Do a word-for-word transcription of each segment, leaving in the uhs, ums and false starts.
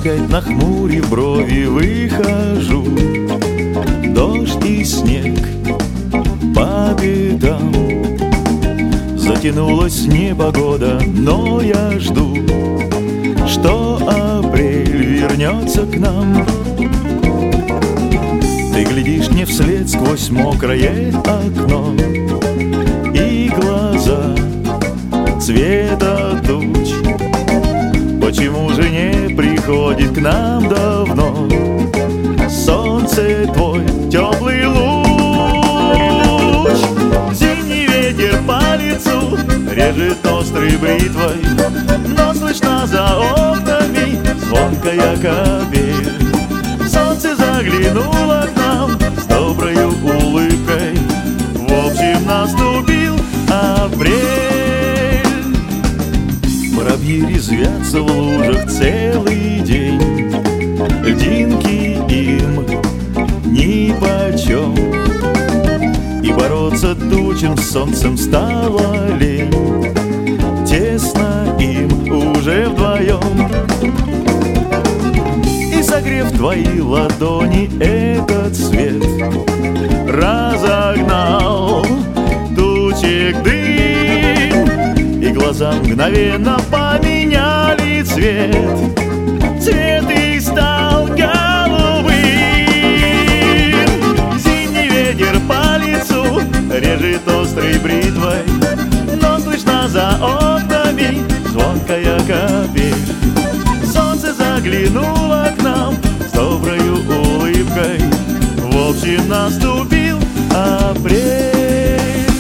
опять нахмурив брови выхожу. Дождь и снег по пятам. Затянулась непогода, но я жду, что апрель вернется к нам. Ты глядишь мне вслед сквозь мокрое окно, и глаза цвета туч. Почему же не приходит к нам давно солнце твой теплый луч? Зимний ветер по лицу режет острой бритвой, но слышна за окнами звонкая капель. Солнце заглянуло к нам с доброю улыбкой. В общем, наступил апрель. Воробьи резвятся в лужах целый день, льдинки им нипочем, и бороться тучным солнцем стало лень. Тесно им уже вдвоем, и согрев твои ладони, этот свет разогнал тучек дым, и глаза мгновенно поменяли цвет. Цвет их стал голубым. Зимний ветер по лицу режет острой бритвой, но слышна за окнами звонкая капель. Солнце заглянуло к нам с доброю улыбкой. В общем, наступил апрель.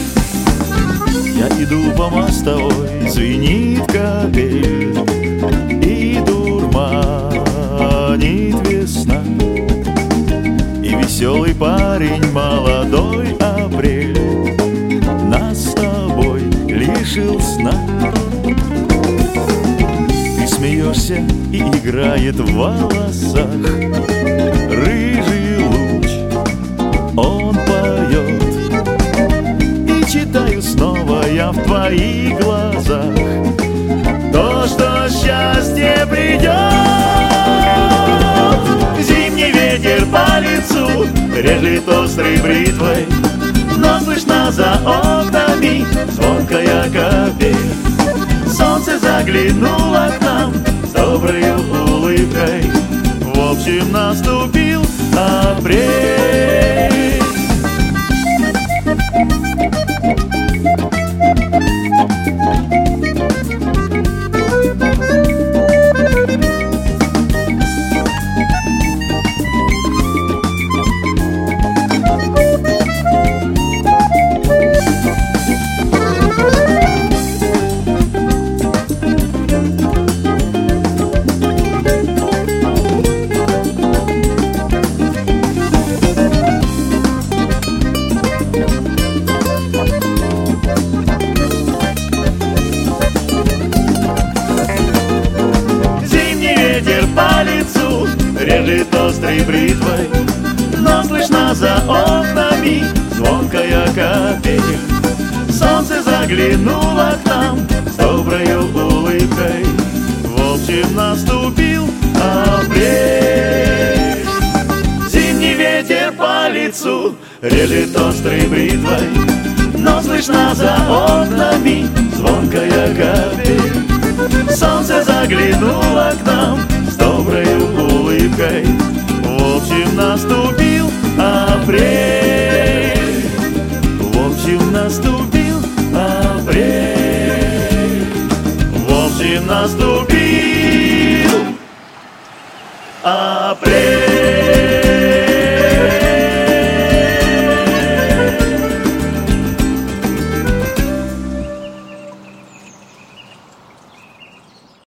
Я иду по мостовой, звенит капель, и дурманит весна, и веселый парень, молодой апрель, нас с тобой лишил сна. Ты смеешься, и играет в волосах рыжий луч, он поет, и читаю снова я в твоих глазах то, что счастье придет. Зимний ветер по лицу режет острой бритвой, но слышна за окнами звонкая капель. Солнце заглянуло к нам с доброй улыбкой. В общем, наступил апрель. Режет острой бритвой, но слышна за окнами звонкая капель. Солнце заглянуло к нам с доброю улыбкой. В общем, наступил апрель. Зимний ветер по лицу режет острой бритвой, но слышна за окнами звонкая капель. Солнце заглянуло к нам с доброй улыбкой. В общем, наступил апрель. В общем, наступил апрель. В общем, наступил апрель.